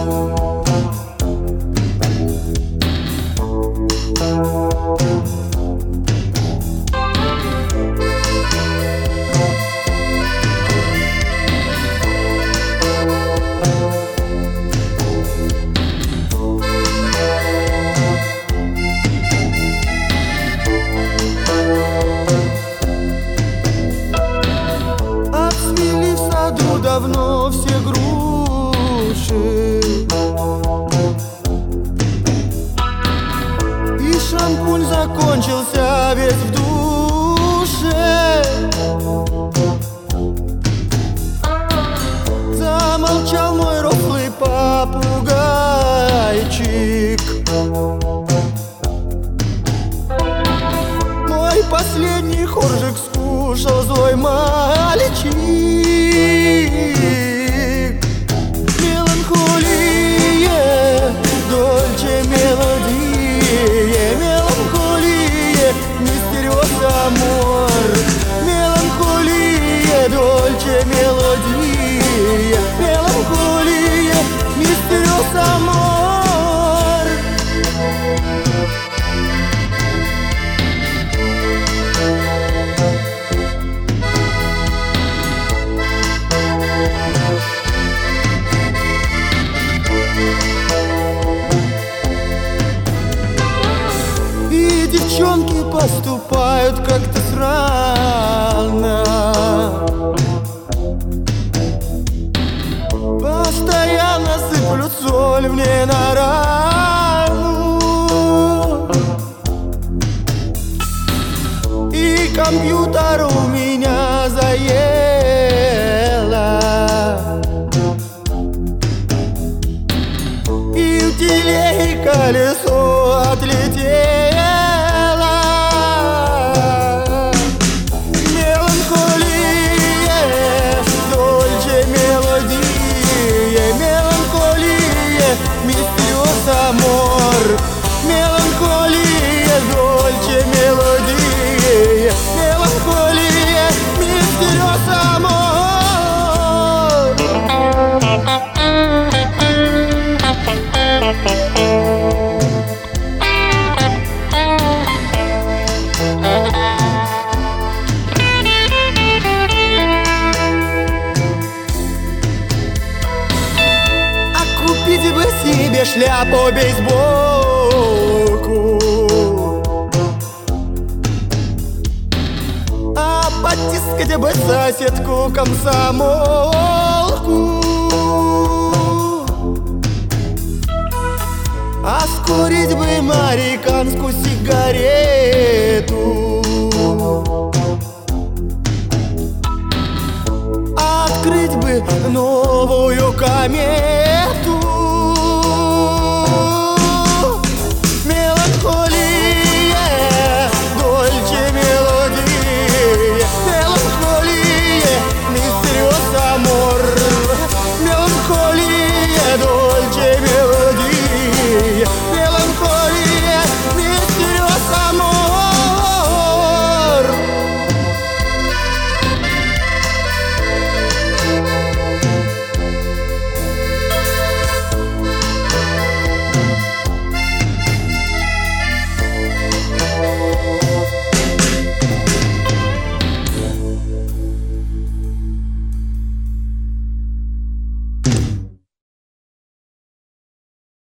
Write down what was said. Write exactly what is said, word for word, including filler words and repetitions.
Давно все груши, и шампунь закончился весь в душе. Замолчал мой рослый попугайчик, мой последний хоржик скушал злой мальчик. Меланхолия, дольче мелодия, меланхолия, мистериоз амор. Меланхолия, дольче мелодия, меланхолия, мистериоз амор. И девчонки поступают как-то странно, постоянно сыплют соль мне на рану. И компьютер у меня заело, и у телеги колесо отлетело. Меланхолия, дольче мелодия, меланхолия, мистериоз амор. Меланхолия, дольче мелодия, меланхолия, мистериоз амор. А купить бы себе шляпу бейсболку, а потискать бы соседку комсомолку, а скурить бы американскую сигарету, открыть бы новую комету.